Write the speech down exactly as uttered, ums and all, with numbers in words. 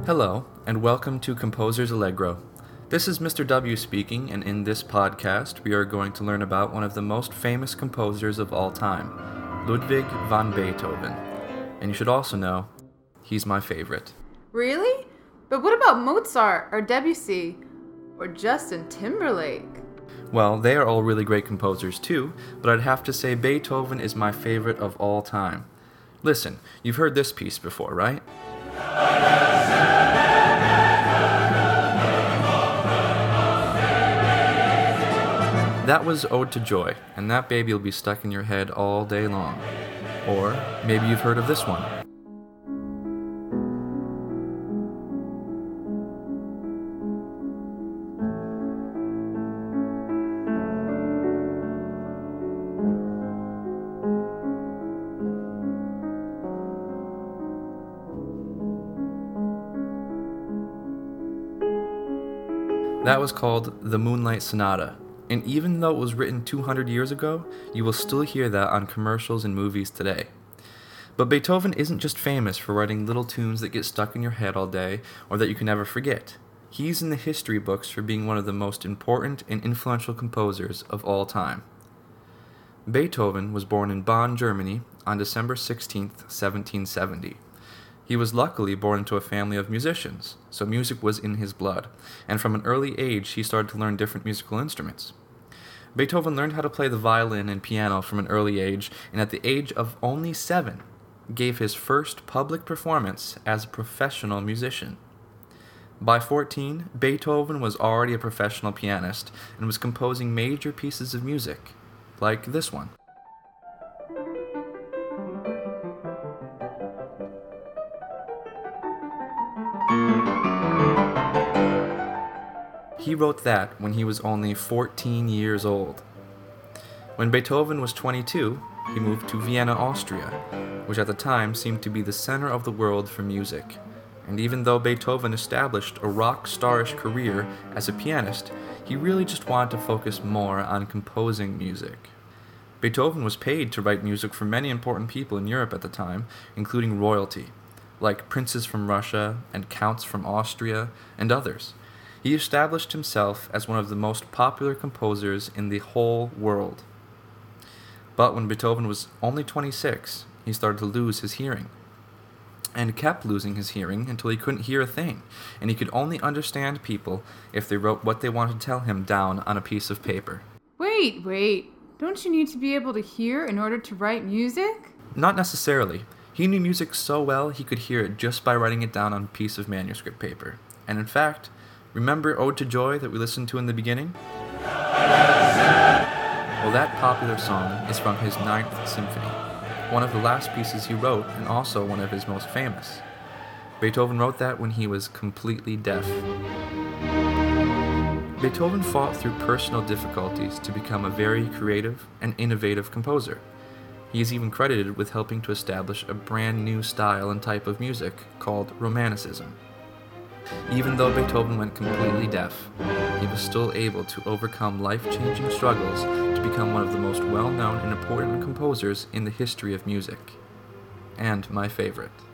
Hello, and welcome to Composer's Allegro. This is Mister W speaking, and in this podcast, we are going to learn about one of the most famous composers of all time, Ludwig van Beethoven. And you should also know, he's my favorite. Really? But what about Mozart, or Debussy, or Justin Timberlake? Well, they are all really great composers too, but I'd have to say Beethoven is my favorite of all time. Listen, you've heard this piece before, right? That was Ode to Joy, and that baby will be stuck in your head all day long. Or maybe you've heard of this one. That was called The Moonlight Sonata. And even though it was written two hundred years ago, you will still hear that on commercials and movies today. But Beethoven isn't just famous for writing little tunes that get stuck in your head all day or that you can never forget. He's in the history books for being one of the most important and influential composers of all time. Beethoven was born in Bonn, Germany on December sixteenth, seventeen seventy. He was luckily born into a family of musicians, so music was in his blood, and from an early age he started to learn different musical instruments. Beethoven learned how to play the violin and piano from an early age, and at the age of only seven, gave his first public performance as a professional musician. By fourteen, Beethoven was already a professional pianist and was composing major pieces of music, like this one. He wrote that when he was only fourteen years old. When Beethoven was twenty-two, he moved to Vienna, Austria, which at the time seemed to be the center of the world for music. And even though Beethoven established a rock starish career as a pianist, he really just wanted to focus more on composing music. Beethoven was paid to write music for many important people in Europe at the time, including royalty, like princes from Russia and counts from Austria and others. He established himself as one of the most popular composers in the whole world. But when Beethoven was only twenty-six, he started to lose his hearing, and kept losing his hearing until he couldn't hear a thing, and he could only understand people if they wrote what they wanted to tell him down on a piece of paper. Wait, wait. Don't you need to be able to hear in order to write music? Not necessarily. He knew music so well he could hear it just by writing it down on a piece of manuscript paper. And in fact, remember Ode to Joy that we listened to in the beginning? Well, that popular song is from his Ninth Symphony, one of the last pieces he wrote and also one of his most famous. Beethoven wrote that when he was completely deaf. Beethoven fought through personal difficulties to become a very creative and innovative composer. He is even credited with helping to establish a brand new style and type of music called Romanticism. Even though Beethoven went completely deaf, he was still able to overcome life-changing struggles to become one of the most well-known and important composers in the history of music. And my favorite.